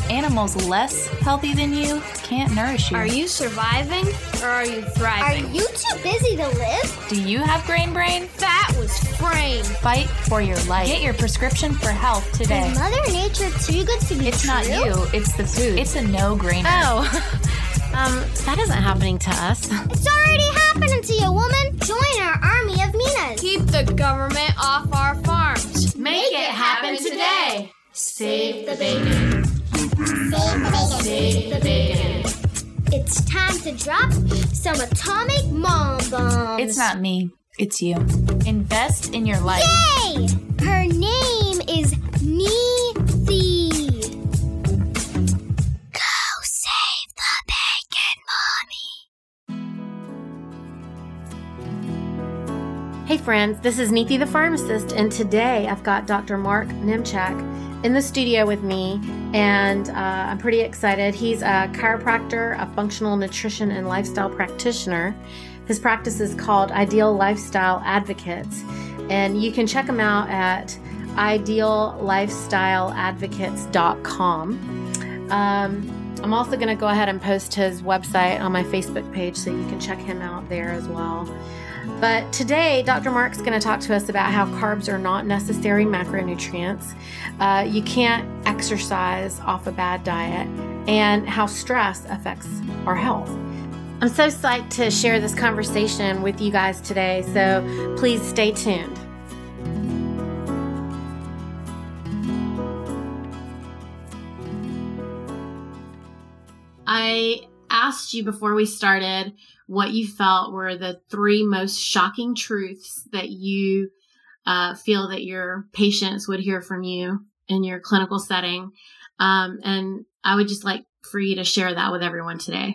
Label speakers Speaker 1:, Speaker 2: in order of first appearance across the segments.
Speaker 1: Animals less healthy than you can't nourish you.
Speaker 2: Are you surviving or are you thriving?
Speaker 3: Are you too busy to live?
Speaker 1: Do you have grain brain?
Speaker 2: That was framed.
Speaker 1: Fight for your life. Get your prescription for health today.
Speaker 3: Is Mother Nature too good to be
Speaker 1: It's
Speaker 3: true?
Speaker 1: not you, it's the food. It's a no-brainer.
Speaker 4: That isn't happening to us.
Speaker 3: It's already happening to you, woman. Join our army of Minas.
Speaker 2: Keep the government off our farms.
Speaker 1: Make it happen today. Save the bacon. Save the bacon.
Speaker 3: It's time to drop some atomic mom bombs.
Speaker 1: It's not me, it's you. Invest in your life.
Speaker 3: Yay! Her name is Neethi. Go save the bacon, Mommy.
Speaker 4: Hey friends, this is Neethi the pharmacist, and today I've got Dr. Mark Nemchak in the studio with me, and I'm pretty excited. He's a chiropractor, a functional nutrition and lifestyle practitioner. His practice is called Ideal Lifestyle Advocates, and you can check him out at ideallifestyleadvocates.com. I'm also going to go ahead and post his website on my Facebook page so you can check him out there as well. But today, Dr. Mark's going to talk to us about how carbs are not necessary macronutrients. You can't exercise off a bad diet, and how stress affects our health. I'm so psyched to share this conversation with you guys today, so please stay tuned. I asked you before we started what you felt were the 3 most shocking truths that you feel that your patients would hear from you in your clinical setting. And I would just like for you to share that with everyone today.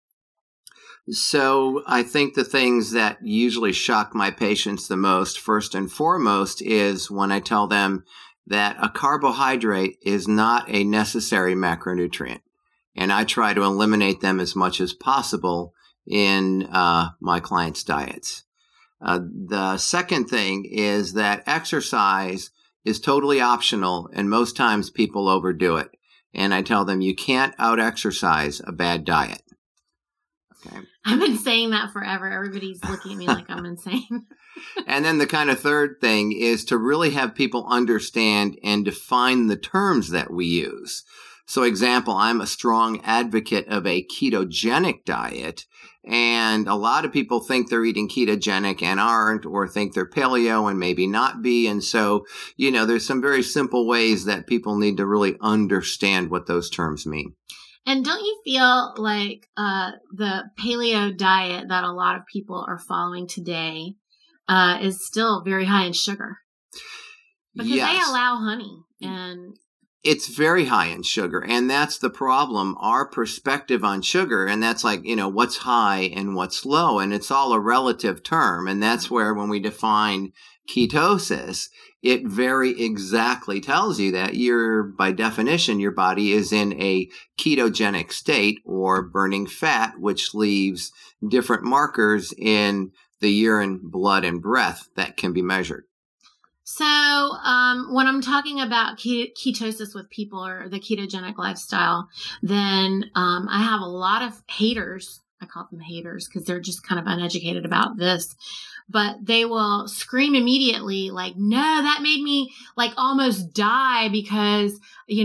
Speaker 5: So I think the things that usually shock my patients the most, first and foremost, is when I tell them that a carbohydrate is not a necessary macronutrient. And I try to eliminate them as much as possible in my clients' diets. The second thing is that exercise is totally optional, and most times people overdo it. And I tell them you can't out-exercise a bad diet. Okay.
Speaker 4: I've been saying that forever. Everybody's looking at me like I'm insane.
Speaker 5: And then the kind of third thing is to really have people understand and define the terms that we use. So example, I'm a strong advocate of a ketogenic diet, and a lot of people think they're eating ketogenic and aren't, or think they're paleo and maybe not be. And so, there's some very simple ways that people need to really understand what those terms mean.
Speaker 4: And don't you feel like the paleo diet that a lot of people are following today is still very high in sugar? Because
Speaker 5: Yes.
Speaker 4: they allow honey and...
Speaker 5: It's very high in sugar, and that's the problem. Our perspective on sugar, and that's like, what's high and what's low, and it's all a relative term. And that's where when we define ketosis, it very exactly tells you that by definition, your body is in a ketogenic state or burning fat, which leaves different markers in the urine, blood, and breath that can be measured.
Speaker 4: So when I'm talking about ketosis with people or the ketogenic lifestyle, then I have a lot of haters. I call them haters because they're just kind of uneducated about this. But they will scream immediately like, no, that made me like almost die because,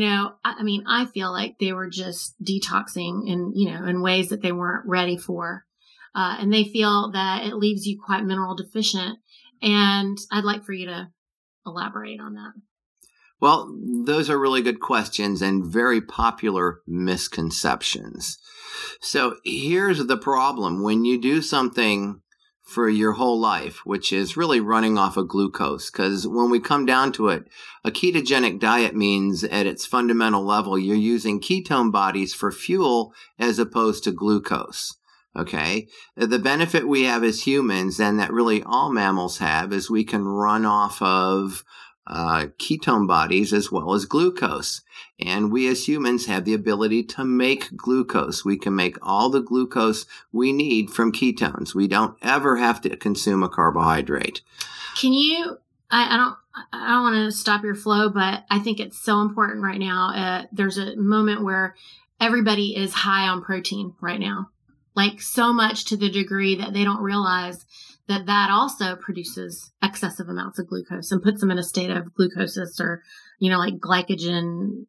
Speaker 4: I feel like they were just detoxing in ways that they weren't ready for. And they feel that it leaves you quite mineral deficient. And I'd like for you to elaborate on that.
Speaker 5: Well, those are really good questions and very popular misconceptions. So here's the problem. When you do something for your whole life, which is really running off of glucose, because when we come down to it, a ketogenic diet means at its fundamental level, you're using ketone bodies for fuel as opposed to glucose. Okay. The benefit we have as humans, and that really all mammals have, is we can run off of ketone bodies as well as glucose. And we as humans have the ability to make glucose. We can make all the glucose we need from ketones. We don't ever have to consume a carbohydrate.
Speaker 4: Can you I don't want to stop your flow, but I think it's so important right now. There's a moment where everybody is high on protein right now, like so much to the degree that they don't realize that also produces excessive amounts of glucose and puts them in a state of glucosis or, like glycogen,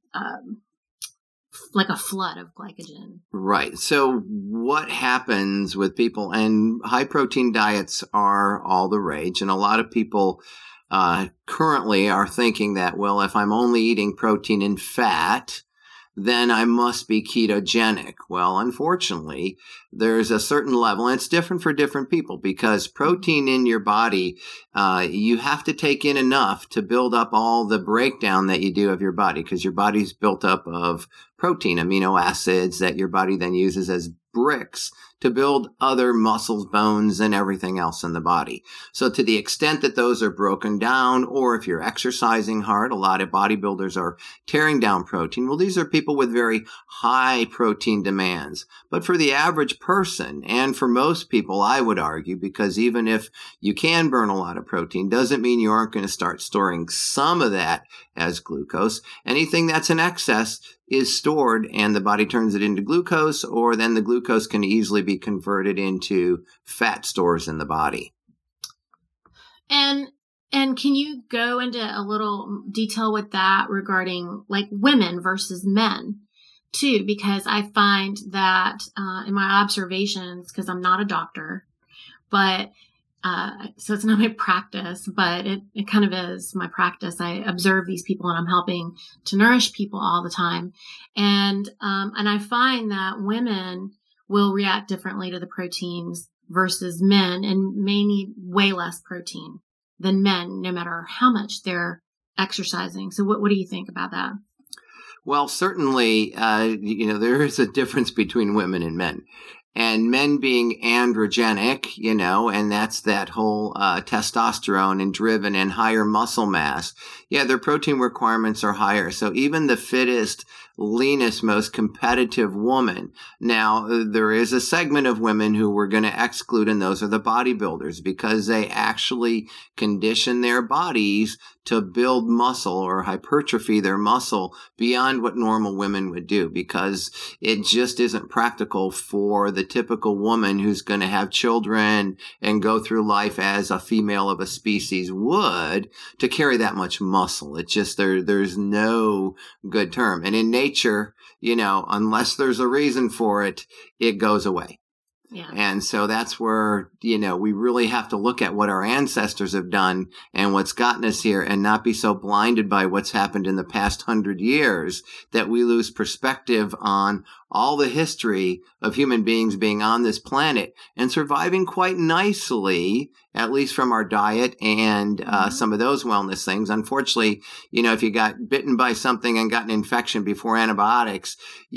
Speaker 4: like a flood of glycogen.
Speaker 5: Right. So what happens with people, and high protein diets are all the rage. And a lot of people currently are thinking that, well, if I'm only eating protein and fat, then I must be ketogenic. Well, unfortunately, there's a certain level, and it's different for different people, because protein in your body, you have to take in enough to build up all the breakdown that you do of your body, because your body's built up of protein, amino acids that your body then uses as bricks to build other muscles, bones, and everything else in the body. So to the extent that those are broken down, or if you're exercising hard, a lot of bodybuilders are tearing down protein. Well, these are people with very high protein demands. But for the average person, and for most people, I would argue, because even if you can burn a lot of protein, doesn't mean you aren't going to start storing some of that as glucose. Anything that's in excess is stored, and the body turns it into glucose, or then the glucose can easily be converted into fat stores in the body.
Speaker 4: And can you go into a little detail with that regarding like women versus men too? Because I find that in my observations, because I'm not a doctor, but so it's not my practice, but it kind of is my practice. I observe these people and I'm helping to nourish people all the time. And I find that women will react differently to the proteins versus men, and may need way less protein than men, no matter how much they're exercising. So what do you think about that?
Speaker 5: Well, certainly, there is a difference between women and men. And men being androgenic, and that's that whole testosterone and driven and higher muscle mass. Yeah, their protein requirements are higher. So even the fittest, leanest, most competitive woman. Now, there is a segment of women who we're going to exclude, and those are the bodybuilders, because they actually condition their bodies to build muscle or hypertrophy their muscle beyond what normal women would do, because it just isn't practical for the typical woman who's going to have children and go through life as a female of a species would to carry that much muscle. It just, there's no good term. And in nature, unless there's a reason for it, it goes away. Yeah. And so that's where, we really have to look at what our ancestors have done and what's gotten us here, and not be so blinded by what's happened in the past 100 years that we lose perspective on all the history of human beings being on this planet and surviving quite nicely, at least from our diet and some of those wellness things. Unfortunately, if you got bitten by something and got an infection before antibiotics,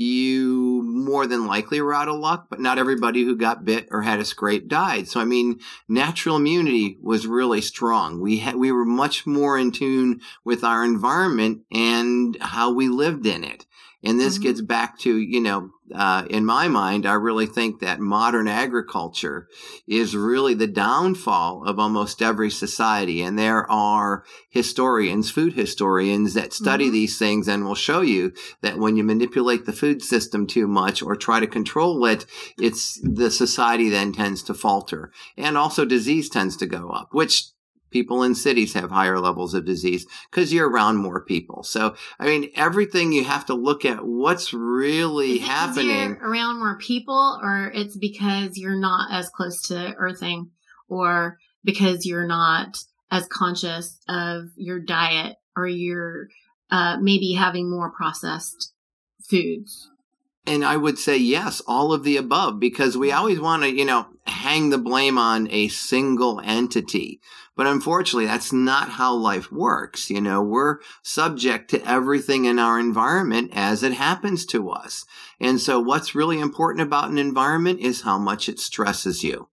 Speaker 5: you more than likely were out of luck, but not everybody who got bit or had a scrape died. So, natural immunity was really strong. We were much more in tune with our environment and how we lived in it. And this gets back to, in my mind, I really think that modern agriculture is really the downfall of almost every society. And there are historians, food historians, that study these things and will show you that when you manipulate the food system too much or try to control it, the society then tends to falter. And also disease tends to go up, which people in cities have higher levels of disease because you're around more people. So, everything you have to look at what's really happening.
Speaker 4: Around more people, or it's because you're not as close to earthing, or because you're not as conscious of your diet, or you're maybe having more processed foods?
Speaker 5: And I would say, yes, all of the above, because we always want to, hang the blame on a single entity. But unfortunately, that's not how life works. We're subject to everything in our environment as it happens to us. And so what's really important about an environment is how much it stresses you.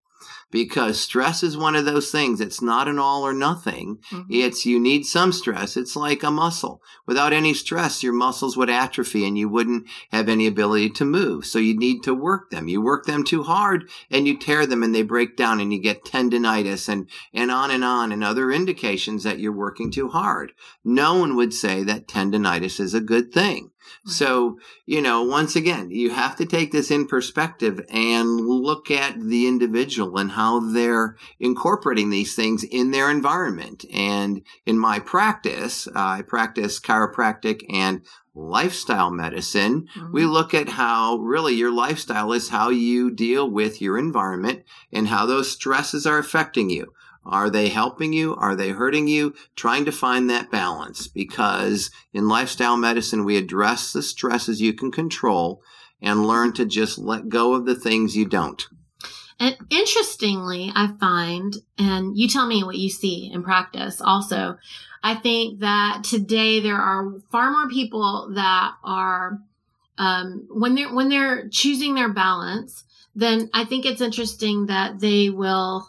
Speaker 5: because stress is one of those things. It's not an all or nothing.
Speaker 4: Mhm.
Speaker 5: It's you need some stress. It's like a muscle. Without any stress, your muscles would atrophy and you wouldn't have any ability to move. So you need to work them. You work them too hard and you tear them and they break down and you get tendinitis and on and other indications that you're working too hard. No one would say that tendinitis is a good thing.
Speaker 4: Right.
Speaker 5: So, once again, you have to take this in perspective and look at the individual and how they're incorporating these things in their environment. And in my practice, I practice chiropractic and lifestyle medicine.
Speaker 4: Mhm.
Speaker 5: We look at how really your lifestyle is how you deal with your environment and how those stresses are affecting you. Are they helping you? Are they hurting you? Trying to find that balance, because in lifestyle medicine, we address the stresses you can control and learn to just let go of the things you don't.
Speaker 4: And interestingly, I find, and you tell me what you see in practice also, I think that today there are far more people that are, when they're choosing their balance, then I think it's interesting that they will,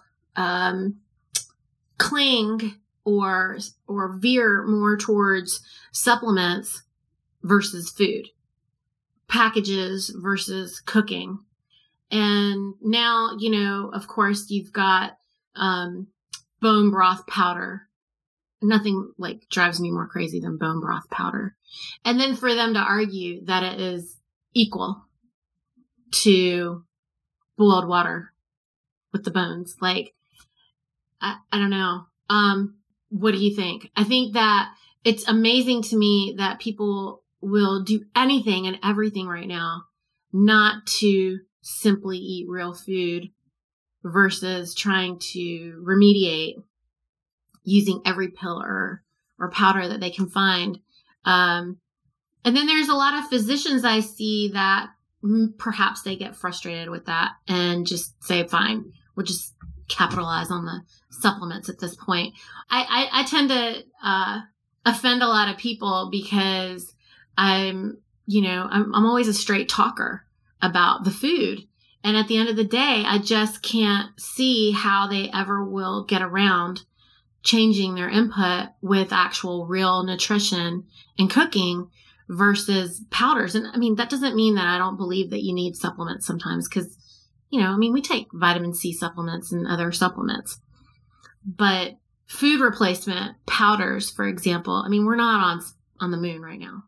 Speaker 4: cling or veer more towards supplements versus food, packages versus cooking. And now, of course, you've got bone broth powder. Nothing like drives me more crazy than bone broth powder. And then for them to argue that it is equal to boiled water with the bones, like, I don't know. What do you think? I think that it's amazing to me that people will do anything and everything right now not to simply eat real food versus trying to remediate using every pill or powder that they can find. And then there's a lot of physicians I see that perhaps they get frustrated with that and just say, fine, we'll just capitalize on the supplements at this point. I tend to offend a lot of people because I'm always a straight talker about the food. And at the end of the day, I just can't see how they ever will get around changing their input with actual real nutrition and cooking versus powders. And I mean, that doesn't mean that I don't believe that you need supplements sometimes, because we take vitamin C supplements and other supplements. But food replacement powders, for example, we're not on the moon right now.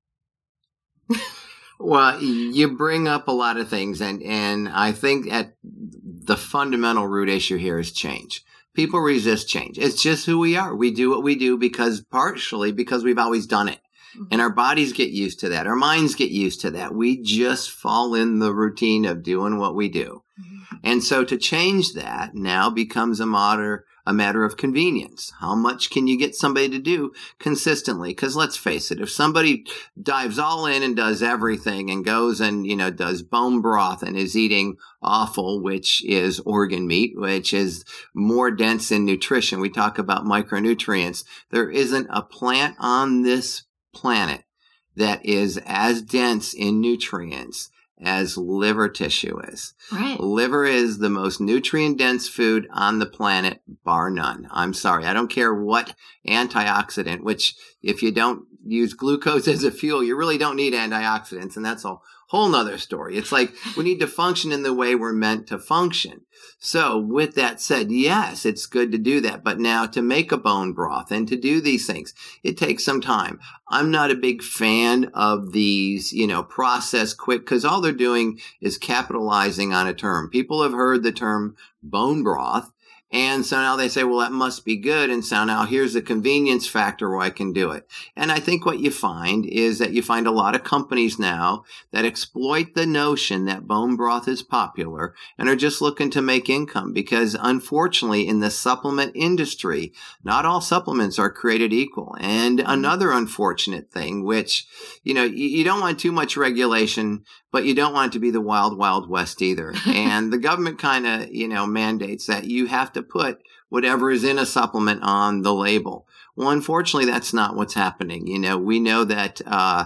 Speaker 5: Well, you bring up a lot of things, and I think at the fundamental root issue here is change. People resist change. It's just who we are. We do what we do partially because we've always done it. And our bodies get used to that. Our minds get used to that. We just fall in the routine of doing what we do. Mm-hmm. And so to change that now becomes a matter of convenience. How much can you get somebody to do consistently? Because let's face it, if somebody dives all in and does everything and goes and, does bone broth and is eating offal, which is organ meat, which is more dense in nutrition. We talk about micronutrients. There isn't a plant on this planet that is as dense in nutrients as liver tissue is.
Speaker 4: Right.
Speaker 5: Liver is the most nutrient-dense food on the planet, bar none. I'm sorry. I don't care what antioxidant, which if you don't use glucose as a fuel, you really don't need antioxidants, and that's a whole nother story. It's like we need to function in the way we're meant to function. So with that said, yes, it's good to do that. But now to make a bone broth and to do these things, it takes some time. I'm not a big fan of these, processed quick, because all they're doing is capitalizing on a term. People have heard the term bone broth. And so now they say, well, that must be good. And so now here's the convenience factor where I can do it. And I think what you find is that you find a lot of companies now that exploit the notion that bone broth is popular and are just looking to make income, because unfortunately in the supplement industry, not all supplements are created equal. And another unfortunate thing, which, you don't want too much regulation, but you don't want it to be the wild, wild west either. And the government kind of, mandates that you have to put whatever is in a supplement on the label. Well, unfortunately, that's not what's happening. We know that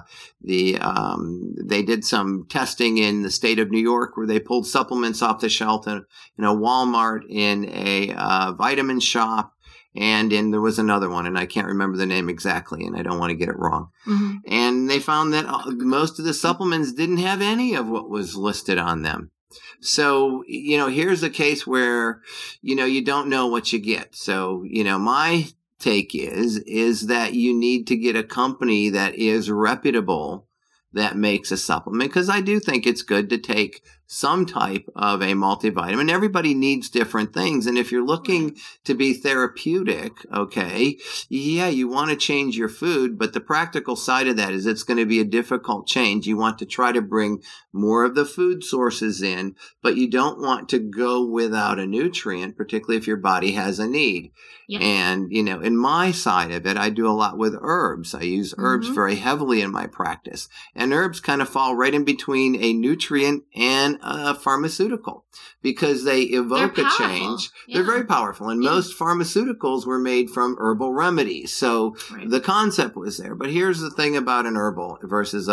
Speaker 5: they did some testing in the state of New York where they pulled supplements off the shelf in a Walmart, in a vitamin shop, and there was another one, and I can't remember the name exactly, and I don't want to get it wrong. Mm-hmm. And they found that most of the supplements didn't have any of what was listed on them. So, here's a case where, you don't know what you get. So, my take is that you need to get a company that is reputable that makes a supplement, because I do think it's good to take some type of a multivitamin. Everybody needs different things. And if you're looking to be therapeutic, okay, yeah, you want to change your food, but the practical side of that is it's going to be a difficult change. You want to try to bring more of the food sources in, but you don't want to go without a nutrient, particularly if your body has a need. Yes. And, in my side of it, I do a lot with herbs. I use herbs very heavily in my practice. And herbs kind of fall right in between a nutrient and a pharmaceutical, because they evoke a change. Yeah. They're very powerful. And most pharmaceuticals were made from herbal remedies. So the concept was there. But here's the thing about an herbal versus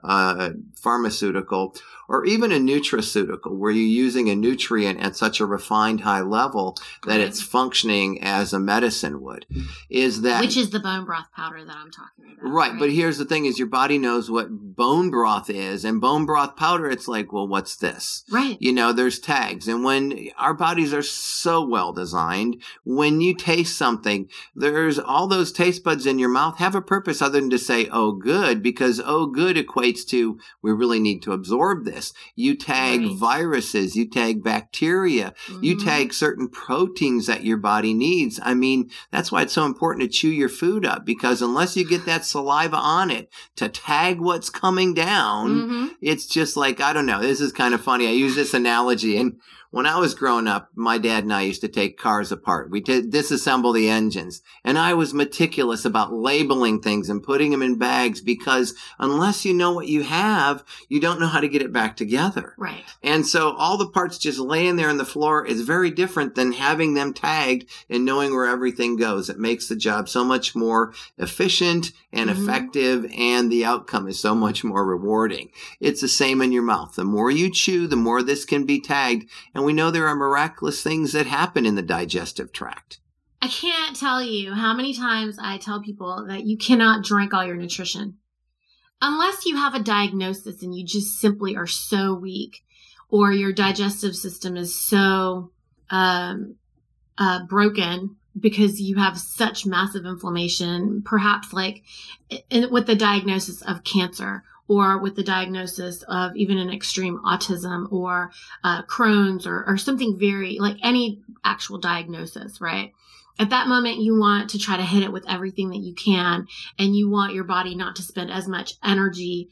Speaker 5: a pharmaceutical, or even a nutraceutical, where you're using a nutrient at such a refined high level that it's functioning as a medicine would,
Speaker 4: which is the bone broth powder that I'm talking about.
Speaker 5: Right. But here's the thing is your body knows what bone broth is, and bone broth powder, it's like, well, what's this?
Speaker 4: Right.
Speaker 5: There's tags. And when our bodies are so well designed, when you taste something, there's all those taste buds in your mouth have a purpose other than to say, oh, good, because oh, good equates to we really need to absorb this. You tag viruses, you tag bacteria, you tag certain proteins that your body needs. That's why it's so important to chew your food up, because unless you get that saliva on it to tag what's coming down, it's just like, I don't know, this is kind of funny. I use this analogy, and when I was growing up, my dad and I used to take cars apart. We disassemble the engines. And I was meticulous about labeling things and putting them in bags, because unless you know what you have, you don't know how to get it back together.
Speaker 4: Right.
Speaker 5: And so all the parts just laying there on the floor is very different than having them tagged and knowing where everything goes. It makes the job so much more efficient and effective, and the outcome is so much more rewarding. It's the same in your mouth. The more you chew, the more this can be tagged. And we know there are miraculous things that happen in the digestive tract.
Speaker 4: I can't tell you how many times I tell people that you cannot drink all your nutrition. Unless you have a diagnosis and you just simply are so weak, or your digestive system is so broken because you have such massive inflammation, perhaps like with the diagnosis of cancer, or with the diagnosis of even an extreme autism, or Crohn's, or something very, like any actual diagnosis, right? At that moment, you want to try to hit it with everything that you can, and you want your body not to spend as much energy,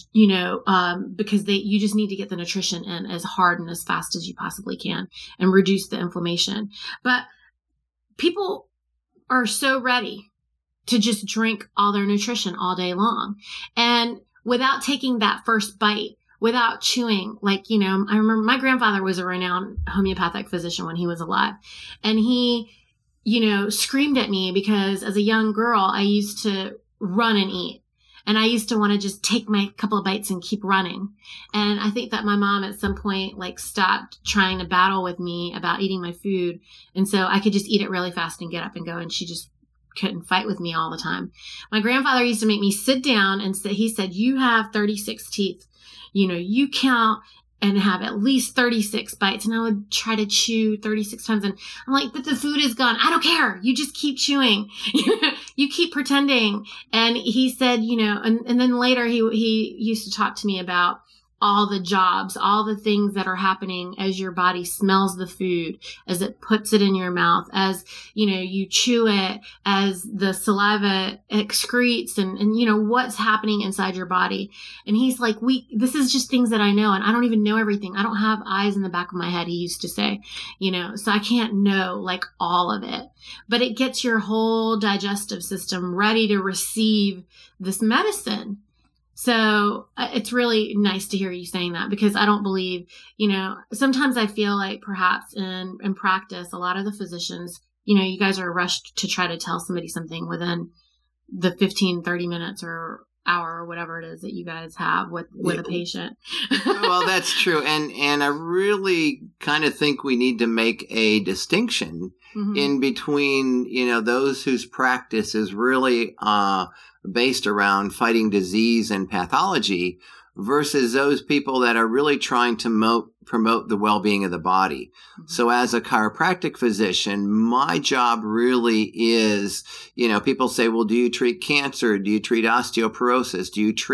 Speaker 4: because you just need to get the nutrition in as hard and as fast as you possibly can and reduce the inflammation. But people are so ready to just drink all their nutrition all day long. And without taking that first bite, without chewing, I remember my grandfather was a renowned homeopathic physician when he was alive. And he, screamed at me because as a young girl, I used to run and eat. And I used to want to just take my couple of bites and keep running. And I think that my mom at some point stopped trying to battle with me about eating my food. And so I could just eat it really fast and get up and go. And she just couldn't fight with me all the time. My grandfather used to make me sit down and he said, you have 36 teeth. You count and have at least 36 bites. And I would try to chew 36 times. And I'm like, but the food is gone. I don't care. You just keep chewing. You keep pretending. And he said, and then later he used to talk to me about all the jobs, all the things that are happening as your body smells the food, as it puts it in your mouth, as, you chew it, as the saliva excretes and what's happening inside your body. And he's like, this is just things that I know. And I don't even know everything. I don't have eyes in the back of my head, he used to say, so I can't know all of it, but it gets your whole digestive system ready to receive this medicine. So it's really nice to hear you saying that, because I don't believe, sometimes I feel like perhaps in practice, a lot of the physicians you guys are rushed to try to tell somebody something within the 15, 30 minutes or hour or whatever it is that you guys have with a patient.
Speaker 5: Well, that's true. And I really kind of think we need to make a distinction in between, those whose practice is really based around fighting disease and pathology versus those people that are really trying to promote the well-being of the body. So as a chiropractic physician, my job really is, people say, well, do you treat cancer? Do you treat osteoporosis?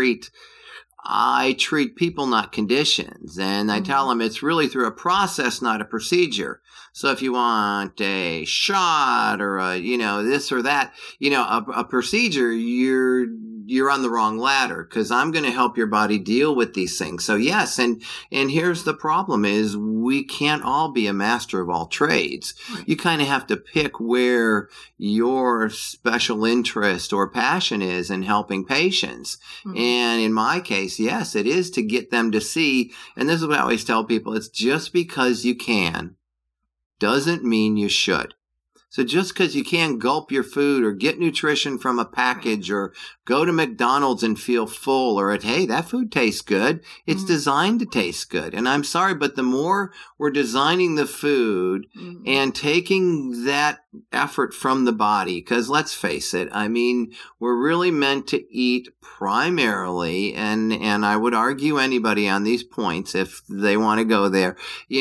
Speaker 5: I treat people, not conditions. And I tell them it's really through a process, not a procedure. So if you want a shot or this or that, a procedure, you're on the wrong ladder because I'm going to help your body deal with these things. So yes. And here's the problem is we can't all be a master of all trades. You kind of have to pick where your special interest or passion is in helping patients. And in my case, yes, it is to get them to see, and this is what I always tell people, it's just because you can doesn't mean you should. So just because you can't gulp your food or get nutrition from a package or go to McDonald's and feel full or hey, that food tastes good, it's designed to taste good. And I'm sorry, but the more we're designing the food and taking that effort from the body, because let's face it, I mean, we're really meant to eat primarily, and I would argue anybody on these points if they want to go there,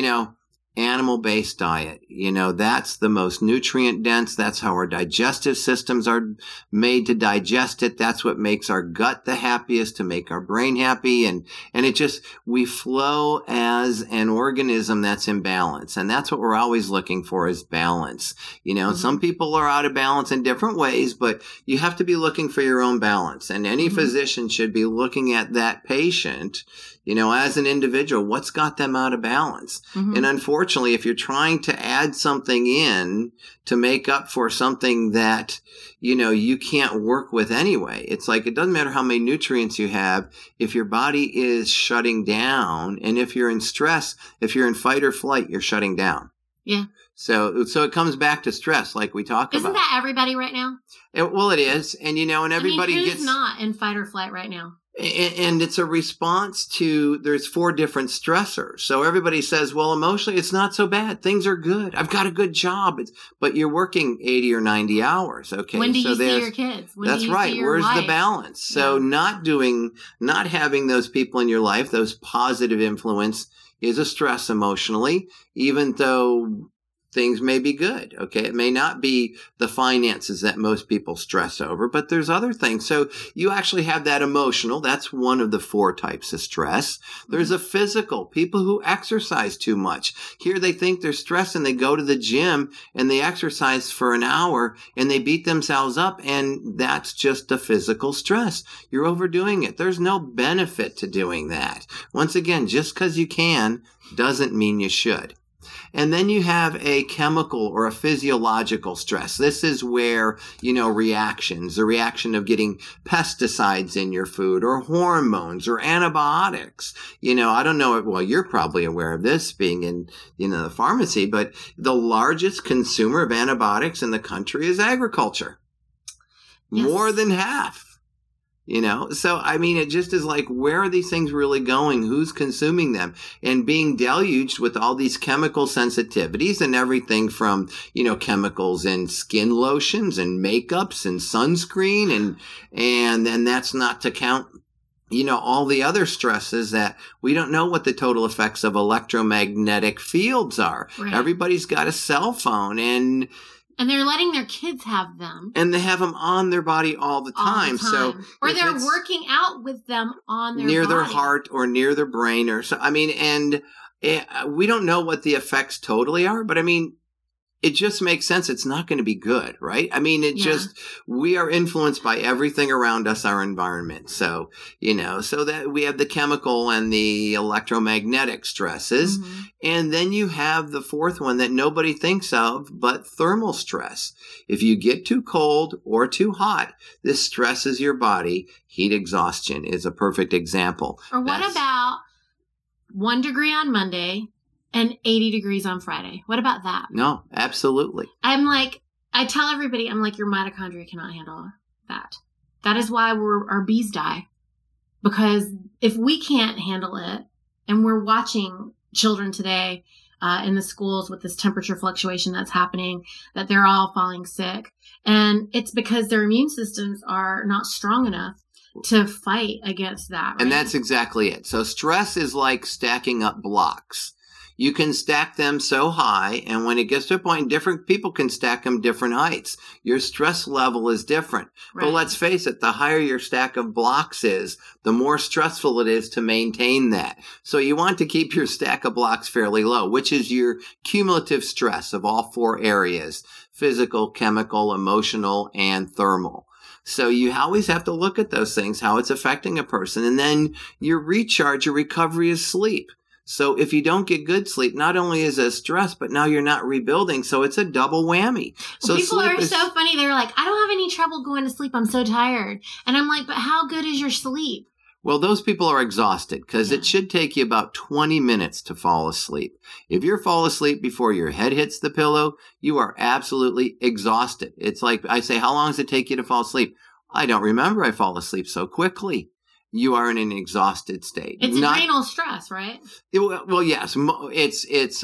Speaker 5: animal-based diet. That's the most nutrient dense. That's how our digestive systems are made to digest it. That's what makes our gut the happiest, to make our brain happy. And we flow as an organism that's in balance. And that's what we're always looking for is balance. Some people are out of balance in different ways, but you have to be looking for your own balance. And any physician should be looking at that patient, as an individual, what's got them out of balance? And unfortunately, if you're trying to add something in to make up for something that, you can't work with anyway, it's like, it doesn't matter how many nutrients you have. If your body is shutting down, and if you're in stress, if you're in fight or flight, you're shutting down.
Speaker 4: Yeah.
Speaker 5: So it comes back to stress, like we talk about.
Speaker 4: Isn't that everybody right now?
Speaker 5: Well, it is. And, and everybody
Speaker 4: who's not in fight or flight right now?
Speaker 5: And it's a response to, there's 4 different stressors. So everybody says, well, emotionally, it's not so bad. Things are good. I've got a good job. But you're working 80 or 90 hours. Okay.
Speaker 4: When do you see your kids?
Speaker 5: That's right. Where's the balance? So not having those people in your life, those positive influence is a stress emotionally, even though things may be good. Okay. It may not be the finances that most people stress over, but there's other things. So you actually have that emotional. That's one of the 4 types of stress. There's a physical, people who exercise too much. Here they think they're stressed and they go to the gym and they exercise for an hour and they beat themselves up. And that's just a physical stress. You're overdoing it. There's no benefit to doing that. Once again, just because you can doesn't mean you should. And then you have a chemical or a physiological stress. This is where, reactions, the reaction of getting pesticides in your food or hormones or antibiotics. I don't know. Well, you're probably aware of this being in, the pharmacy, but the largest consumer of antibiotics in the country is agriculture. Yes. More than half. So, I mean, it just is like, where are these things really going? Who's consuming them? And being deluged with all these chemical sensitivities and everything from, chemicals in skin lotions and makeups and sunscreen. And then that's not to count, all the other stresses that we don't know what the total effects of electromagnetic fields are. Right. Everybody's got a cell phone and
Speaker 4: they're letting their kids have them.
Speaker 5: And they have them on their body all the time. So,
Speaker 4: or they're working out with them on their
Speaker 5: near
Speaker 4: body.
Speaker 5: Their heart or near their brain or so. I mean, and we don't know what the effects totally are, but I mean, it just makes sense. It's not going to be good, right? I mean, we are influenced by everything around us, our environment. So, so that we have the chemical and the electromagnetic stresses. And then you have the 4th one that nobody thinks of, but thermal stress. If you get too cold or too hot, this stresses your body. Heat exhaustion is a perfect example.
Speaker 4: Or what about 1 degree on Monday, and 80 degrees on Friday. What about that?
Speaker 5: No, absolutely.
Speaker 4: I tell everybody, I'm like, your mitochondria cannot handle that. That is why our bees die. Because if we can't handle it, and we're watching children today in the schools with this temperature fluctuation that's happening, that they're all falling sick. And it's because their immune systems are not strong enough to fight against that. Right?
Speaker 5: And that's exactly it. So stress is like stacking up blocks. You can stack them so high, and when it gets to a point, different people can stack them different heights. Your stress level is different. Right. But let's face it, the higher your stack of blocks is, the more stressful it is to maintain that. So you want to keep your stack of blocks fairly low, which is your cumulative stress of all 4 areas: physical, chemical, emotional, and thermal. So you always have to look at those things, how it's affecting a person. And then your recharge, your recovery is sleep. So if you don't get good sleep, not only is it stress, but now you're not rebuilding. So it's a double whammy. So
Speaker 4: people are so funny. They're like, I don't have any trouble going to sleep. I'm so tired. And I'm like, but how good is your sleep?
Speaker 5: Well, those people are exhausted because it should take you about 20 minutes to fall asleep. If you fall asleep before your head hits the pillow, you are absolutely exhausted. It's like I say, how long does it take you to fall asleep? I don't remember. I fall asleep so quickly. You are in an exhausted state.
Speaker 4: It's adrenal stress, right?
Speaker 5: Well, yes. It's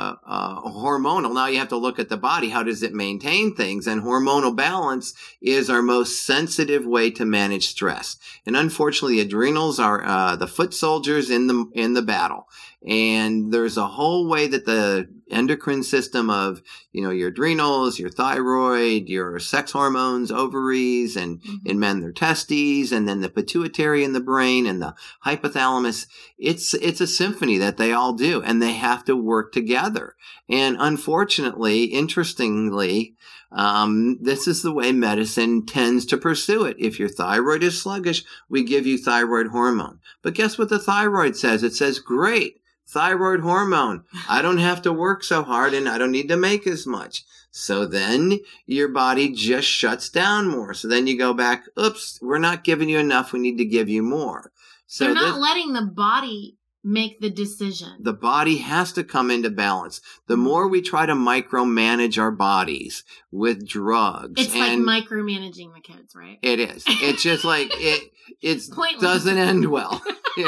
Speaker 5: hormonal. Now you have to look at the body. How does it maintain things? And hormonal balance is our most sensitive way to manage stress. And unfortunately, the adrenals are the foot soldiers in the battle. And there's a whole way that the endocrine system of, your adrenals, your thyroid, your sex hormones, ovaries, and in men, their testes, and then the pituitary in the brain and the hypothalamus. It's a symphony that they all do, and they have to work together. And unfortunately, interestingly, this is the way medicine tends to pursue it. If your thyroid is sluggish, we give you thyroid hormone. But guess what the thyroid says? It says, great. Thyroid hormone. I don't have to work so hard and I don't need to make as much. So then your body just shuts down more. So then you go back, oops, we're not giving you enough. We need to give you more. So
Speaker 4: they're not letting the body make the decision.
Speaker 5: The body has to come into balance. The more we try to micromanage our bodies with drugs.
Speaker 4: It's like micromanaging the kids, right?
Speaker 5: It is. It's just like it
Speaker 4: pointless.
Speaker 5: Doesn't end well,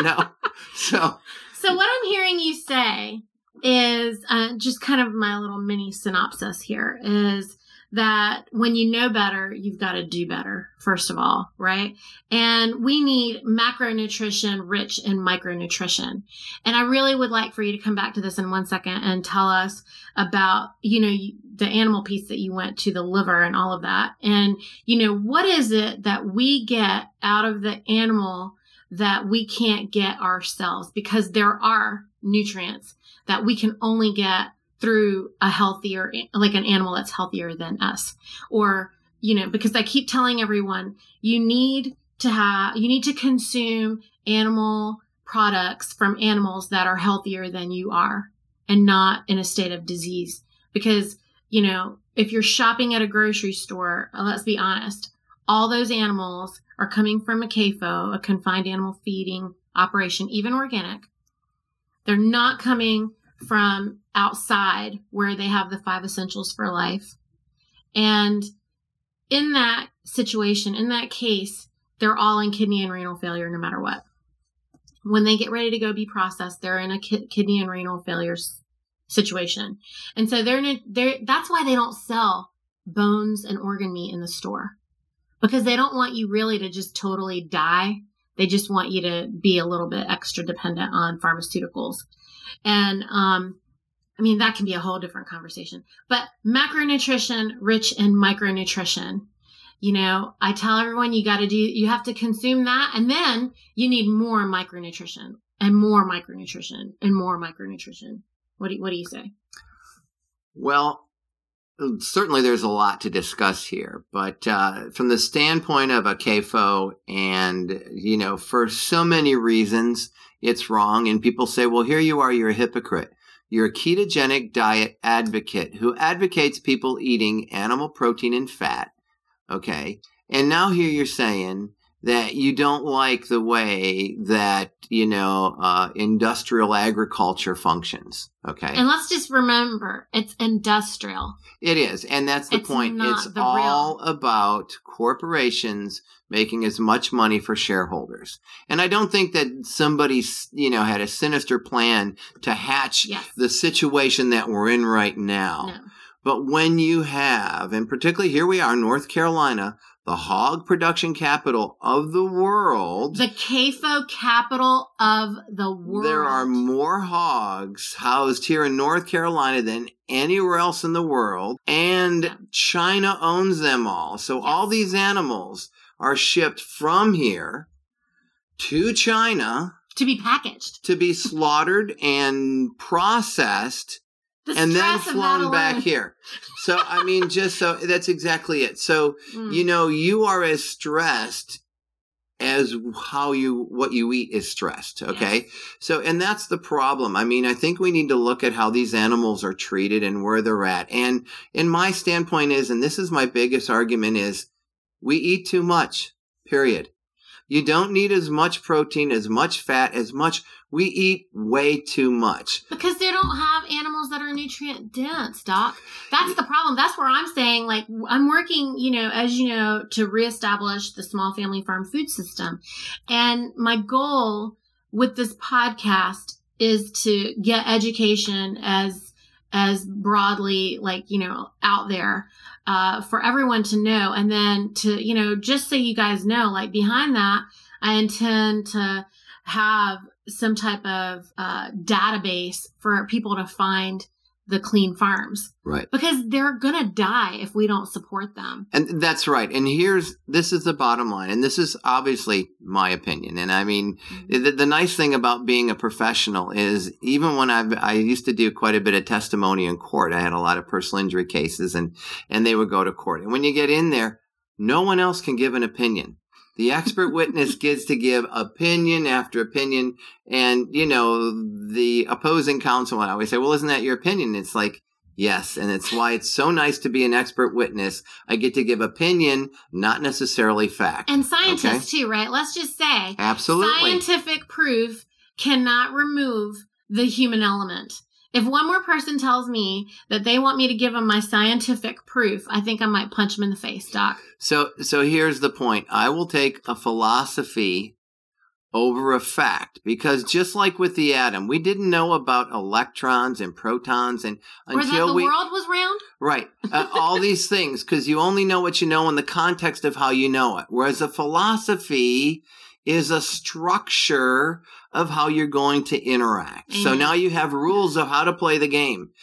Speaker 4: So what I'm hearing you say is just kind of my little mini synopsis here is that when you know better, you've got to do better, first of all, right? And we need macronutrition rich in micronutrition. And I really would like for you to come back to this in 1 second and tell us about, the animal piece that you went to, the liver and all of that. And, what is it that we get out of the animal that we can't get ourselves? Because there are nutrients that we can only get through a healthier, like an animal that's healthier than us. Or, because I keep telling everyone, you need to consume animal products from animals that are healthier than you are and not in a state of disease. Because, if you're shopping at a grocery store, let's be honest, all those animals are coming from a CAFO, a confined animal feeding operation, even organic. They're not coming from outside where they have the 5 essentials for life. And in that situation, in that case, they're all in kidney and renal failure no matter what. When they get ready to go be processed, they're in a kidney and renal failure situation. And so that's why they don't sell bones and organ meat in the store. Because they don't want you really to just totally die. They just want you to be a little bit extra dependent on pharmaceuticals. And, that can be a whole different conversation. But macronutrition, rich in micronutrition. I tell everyone you have to consume that. And then you need more micronutrition and more micronutrition and more micronutrition. What do you say?
Speaker 5: Well, certainly there's a lot to discuss here, but from the standpoint of a CAFO and, for so many reasons, it's wrong. And people say, well, here you are, you're a hypocrite. You're a ketogenic diet advocate who advocates people eating animal protein and fat. Okay. And now here you're saying that you don't like the way that, industrial agriculture functions. Okay.
Speaker 4: And let's just remember, it's industrial.
Speaker 5: It is. And that's the point. It's all about corporations making as much money for shareholders. And I don't think that somebody, had a sinister plan to hatch the situation that we're in right now.
Speaker 4: No.
Speaker 5: But when you have, and particularly here we are, North Carolina, the hog production capital of the world.
Speaker 4: The CAFO capital of the world.
Speaker 5: There are more hogs housed here in North Carolina than anywhere else in the world. And China owns them all. So all these animals are shipped from here to China.
Speaker 4: To be packaged.
Speaker 5: To be slaughtered and processed. And then flown back here. So, that's exactly it. So, you are as stressed as what you eat is stressed. Okay. Yes. So, and that's the problem. I think we need to look at how these animals are treated and where they're at. And my standpoint is, and this is my biggest argument, is we eat too much, period. You don't need as much protein, as much fat, we eat way too much.
Speaker 4: Because they don't have animals that are nutrient dense, Doc. That's the problem. That's where I'm saying, I'm working, as you know, to reestablish the small family farm food system. And my goal with this podcast is to get education as broadly, out there for everyone to know. And then to, just so you guys know, behind that, I intend to have some type of database for people to find the clean farms.
Speaker 5: Right. Because
Speaker 4: they're going to die if we don't support them.
Speaker 5: And that's right. And this is the bottom line. And this is obviously my opinion. And the nice thing about being a professional is even when I used to do quite a bit of testimony in court, I had a lot of personal injury cases and they would go to court. And when you get in there, no one else can give an opinion. The expert witness gets to give opinion after opinion. And, the opposing counsel would always say, well, isn't that your opinion? It's like, yes. And it's why it's so nice to be an expert witness. I get to give opinion, not necessarily fact.
Speaker 4: And scientists too, right? Let's just say.
Speaker 5: Absolutely.
Speaker 4: Scientific proof cannot remove the human element. If one more person tells me that they want me to give them my scientific proof, I think I might punch them in the face, Doc.
Speaker 5: So here's the point. I will take a philosophy over a fact, because just like with the atom, we didn't know about electrons and protons and until
Speaker 4: the world was round.
Speaker 5: Right. All these things, because you only know what you know in the context of how you know it. Whereas a philosophy is a structure of how you're going to interact. So now you have rules of how to play the game.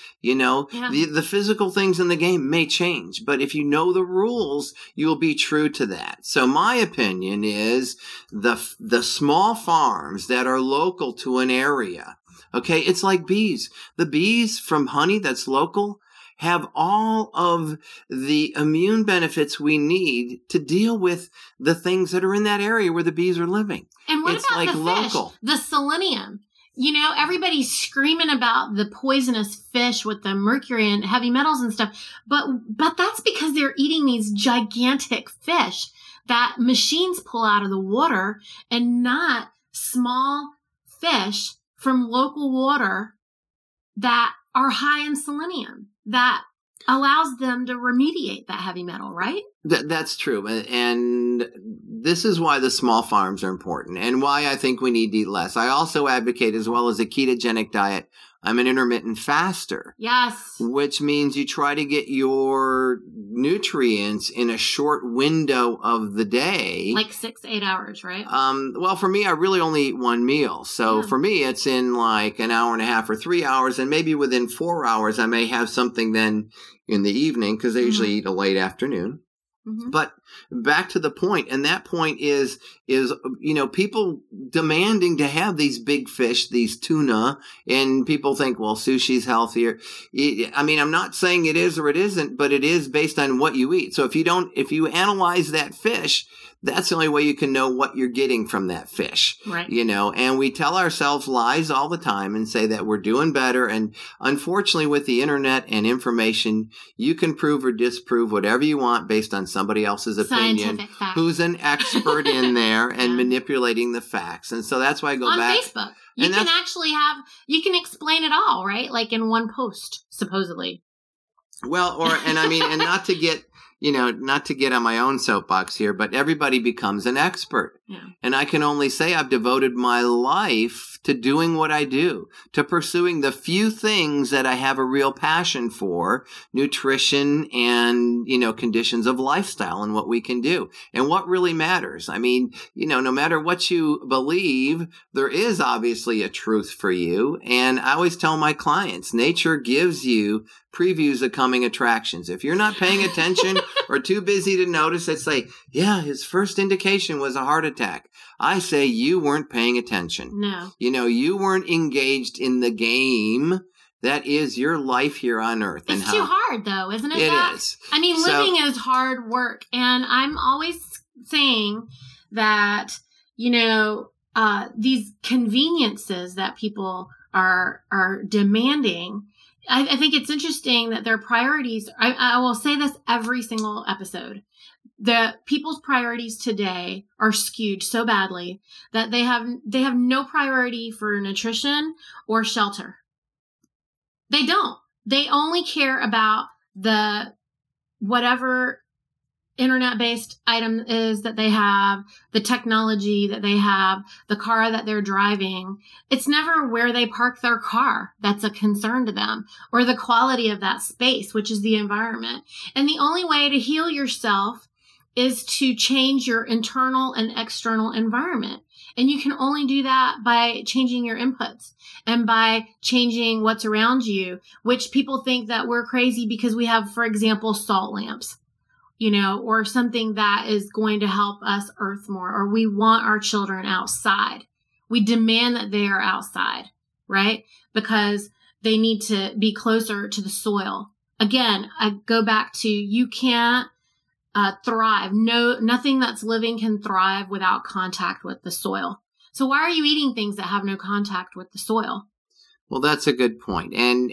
Speaker 5: The physical things in the game may change, but if you know the rules, you will be true to that. So my opinion is the small farms that are local to an area. Okay. It's like bees. The bees from honey that's local have all of the immune benefits we need to deal with the things that are in that area where the bees are living.
Speaker 4: And what about the fish? Local. The selenium. Everybody's screaming about the poisonous fish with the mercury and heavy metals and stuff. But that's because they're eating these gigantic fish that machines pull out of the water and not small fish from local water that are high in selenium. That allows them to remediate that heavy metal, right?
Speaker 5: That's true. And this is why the small farms are important and why I think we need to eat less. I also advocate, as well as a ketogenic diet, I'm an intermittent faster.
Speaker 4: Yes.
Speaker 5: Which means you try to get your nutrients in a short window of the day.
Speaker 4: Like 6-8 hours, right?
Speaker 5: Well, for me, I really only eat one meal. So for me, it's in like an hour and a half or 3 hours. And maybe within 4 hours, I may have something then in the evening because I usually eat a late afternoon. Mm-hmm. But back to the point, and that point is people demanding to have these big fish, these tuna, and people think, well, sushi's healthier. I'm not saying it is or it isn't, but it is based on what you eat. So if you analyze that fish, that's the only way you can know what you're getting from that fish.
Speaker 4: Right.
Speaker 5: And we tell ourselves lies all the time and say that we're doing better. And unfortunately, with the internet and information, you can prove or disprove whatever you want based on somebody else's else's opinion, who's an expert in there and manipulating the facts. And so that's why I go
Speaker 4: on
Speaker 5: back.
Speaker 4: Facebook. You can actually you can explain it all, right? Like in one post, supposedly.
Speaker 5: Well, and not to get, not to get on my own soapbox here, but everybody becomes an expert. Yeah. And I can only say I've devoted my life to doing what I do, to pursuing the few things that I have a real passion for, nutrition and, conditions of lifestyle and what we can do and what really matters. I mean, no matter what you believe, there is obviously a truth for you. And I always tell my clients, nature gives you previews of coming attractions. If you're not paying attention or too busy to notice, it's like, yeah, his first indication was a heart attack. I say you weren't paying attention.
Speaker 4: No.
Speaker 5: You weren't engaged in the game that is your life here on earth.
Speaker 4: It's too hard, though, isn't it?
Speaker 5: It is.
Speaker 4: I mean, living is hard work. And I'm always saying that, these conveniences that people are demanding, I think it's interesting that their priorities, I will say this every single episode, the people's priorities today are skewed so badly that they have no priority for nutrition or shelter. They don't. They only care about the whatever internet-based item is that they have, the technology that they have, the car that they're driving. It's never where they park their car that's a concern to them, or the quality of that space, which is the environment. And the only way to heal yourself is to change your internal and external environment. And you can only do that by changing your inputs and by changing what's around you, which people think that we're crazy because we have, for example, salt lamps. Or something that is going to help us earth more, or we want our children outside. We demand that they are outside, right? Because they need to be closer to the soil. Again, I go back to, you can't thrive. Nothing that's living can thrive without contact with the soil. So why are you eating things that have no contact with the soil?
Speaker 5: Well, that's a good point.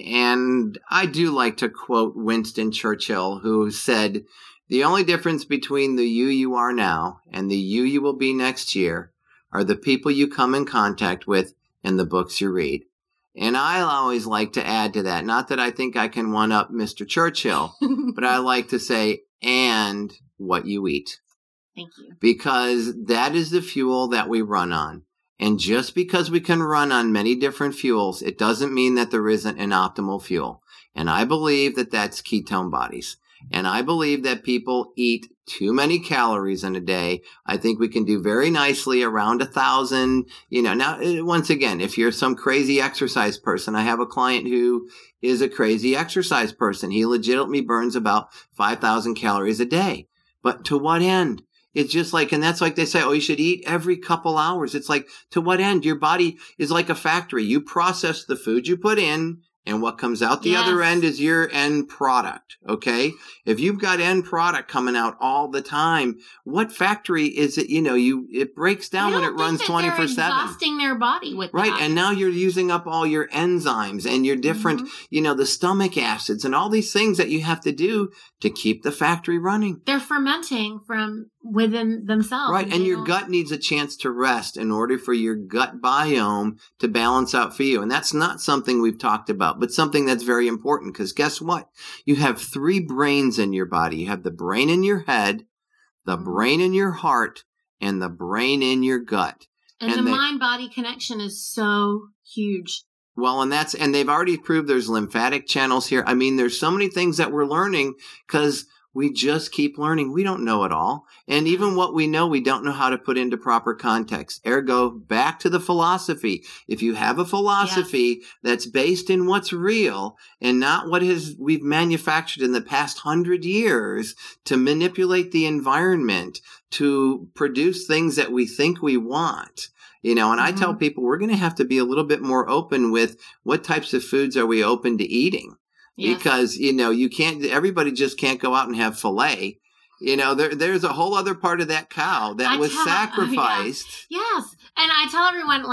Speaker 5: And I do like to quote Winston Churchill, who said, "The only difference between the you are now and the you will be next year are the people you come in contact with and the books you read." And I always like to add to that, not that I think I can one up Mr. Churchill, but I like to say, and what you eat.
Speaker 4: Thank you. Because
Speaker 5: that is the fuel that we run on. And just because we can run on many different fuels, it doesn't mean that there isn't an optimal fuel. And I believe that that's ketone bodies. And I believe that people eat too many calories in a day. I think we can do very nicely around 1,000. Now, once again, if you're some crazy exercise person, I have a client who is a crazy exercise person. He legitimately burns about 5,000 calories a day. But to what end? It's just like, and that's like they say, oh, you should eat every couple hours. It's like, to what end? Your body is like a factory. You process the food you put in, and what comes out the other end is your end product, okay? If you've got end product coming out all the time, what factory is it? It breaks down when it runs 24/7.
Speaker 4: They're exhausting their body with
Speaker 5: right,
Speaker 4: that.
Speaker 5: And now you're using up all your enzymes and your different, the stomach acids and all these things that you have to do to keep the factory running.
Speaker 4: They're fermenting from within themselves.
Speaker 5: Right, and your gut needs a chance to rest in order for your gut biome to balance out for you. And that's not something we've talked about, but something that's very important, because guess what? You have 3 brains in your body. You have the brain in your head, the brain in your heart, and the brain in your gut.
Speaker 4: And the mind-body connection is so huge.
Speaker 5: Well, and they've already proved there's lymphatic channels here. I mean, there's so many things that we're learning because we just keep learning. We don't know it all. And even what we know, we don't know how to put into proper context. Ergo, back to the philosophy. If you have a philosophy that's based in what's real and not what we've manufactured in the past 100 years to manipulate the environment, to produce things that we think we want. And I tell people we're going to have to be a little bit more open with what types of foods are we open to eating. Yes. Because, you can't, everybody just can't go out and have filet. There's a whole other part of that cow that was sacrificed.
Speaker 4: Yes. And I tell everyone,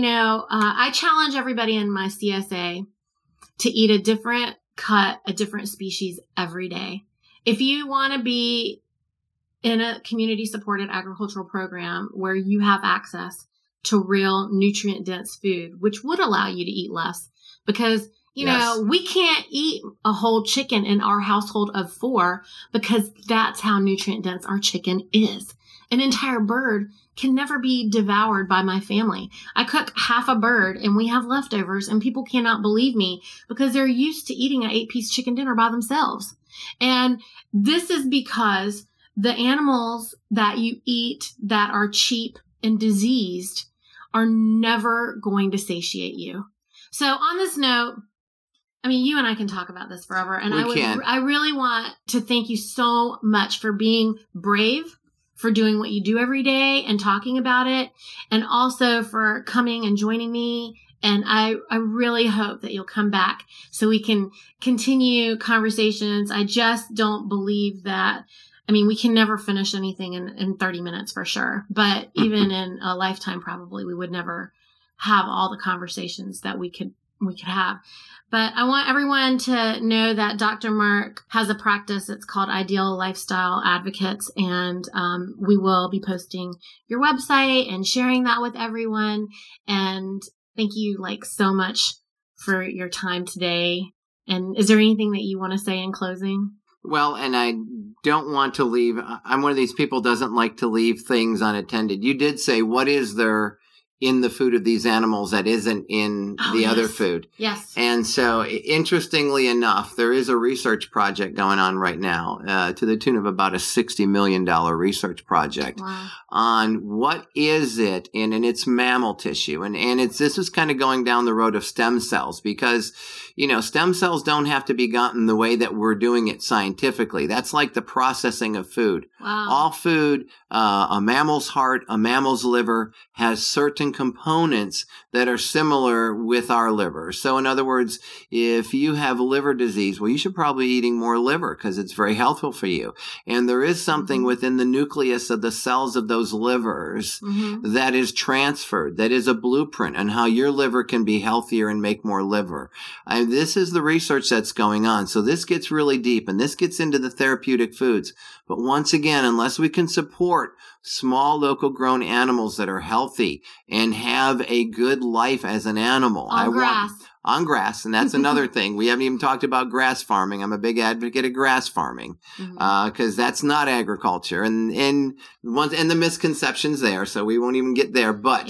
Speaker 4: I challenge everybody in my CSA to eat a different cut, a different species every day. If you want to be in a community-supported agricultural program where you have access to real nutrient-dense food, which would allow you to eat less. Because, you know, we can't eat a whole chicken in our household of 4 because that's how nutrient-dense our chicken is. An entire bird can never be devoured by my family. I cook half a bird and we have leftovers, and people cannot believe me because they're used to eating an 8-piece chicken dinner by themselves. And this is because the animals that you eat that are cheap and diseased are never going to satiate you. So on this note, I mean, you and I can talk about this forever. And I really want to thank you so much for being brave, for doing what you do every day and talking about it, and also for coming and joining me. And I really hope that you'll come back so we can continue conversations. I just don't believe that. I mean, we can never finish anything in 30 minutes for sure. But even in a lifetime, probably we would never have all the conversations that we could have. But I want everyone to know that Dr. Mark has a practice. It's called Ideal Lifestyle Advocates. And we will be posting your website and sharing that with everyone. And thank you so much for your time today. And is there anything that you want to say in closing?
Speaker 5: Well, and I don't want to leave. I'm one of these people doesn't like to leave things unattended. You did say, what is there in the food of these animals that isn't in the other food?
Speaker 4: Yes.
Speaker 5: And so, interestingly enough, there is a research project going on right now to the tune of about a $60 million research project on what is it in, and it's mammal tissue. And this is kind of going down the road of stem cells because, stem cells don't have to be gotten the way that we're doing it scientifically. That's like the processing of food.
Speaker 4: Wow.
Speaker 5: All food, a mammal's heart, a mammal's liver has certain components that are similar with our liver. So in other words, if you have liver disease, well, you should probably be eating more liver because it's very helpful for you. And there is something within the nucleus of the cells of those livers that is transferred, that is a blueprint on how your liver can be healthier and make more liver. And this is the research that's going on. So this gets really deep and this gets into the therapeutic foods. But once again, unless we can support small local grown animals that are healthy and have a good life as an animal. On grass. And that's another thing. We haven't even talked about grass farming. I'm a big advocate of grass farming because that's not agriculture. And the misconceptions there. So we won't even get there. But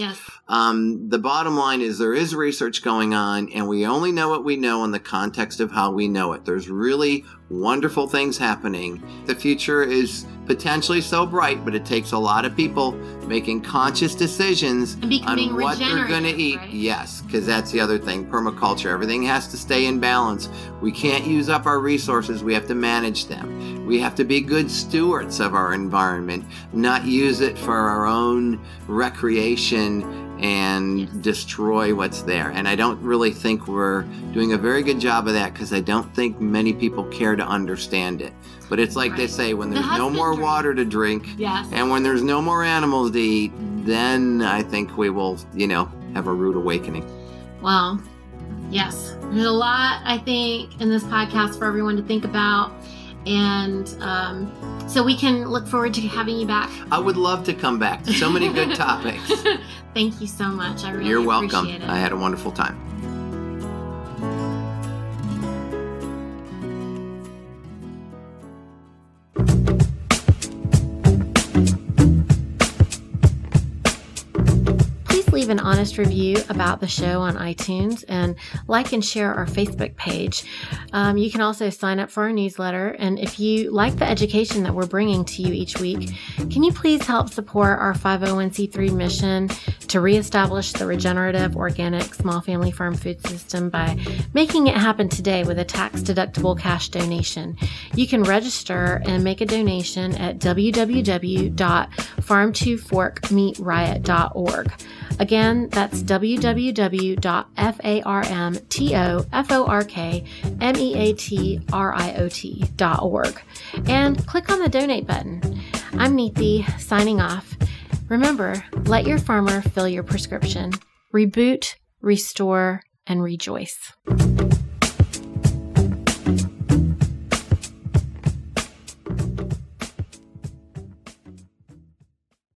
Speaker 5: the bottom line is there is research going on and we only know what we know in the context of how we know it. There's really wonderful things happening. The future is potentially so bright, but it takes a lot of people making conscious decisions on what they're going to eat. Right? Yes, because that's the other thing, permaculture. Everything has to stay in balance. We can't use up our resources. We have to manage them. We have to be good stewards of our environment, not use it for our own recreation and destroy what's there. And I don't really think we're doing a very good job of that because I don't think many people care to understand it. But it's like they say, when there's no more water to drink and when there's no more animals to eat, then I think we will, have a rude awakening.
Speaker 4: Well, yes. There's a lot, I think, in this podcast for everyone to think about. And so we can look forward to having you back.
Speaker 5: I would love to come back. So many good topics.
Speaker 4: Thank you so much. I really
Speaker 5: You're welcome.
Speaker 4: Appreciate it.
Speaker 5: I had a wonderful time.
Speaker 4: Leave an honest review about the show on iTunes and like and share our Facebook page. You can also sign up for our newsletter. And if you like the education that we're bringing to you each week, can you please help support our 501c3 mission to reestablish the regenerative, organic, small family farm food system by making it happen today with a tax-deductible cash donation? You can register and make a donation at www.farm2forkmeatriot.org. Again, that's www.farmtoforkmeatriot.org. And click on the donate button. I'm Neethi, signing off. Remember, let your farmer fill your prescription. Reboot, restore, and rejoice.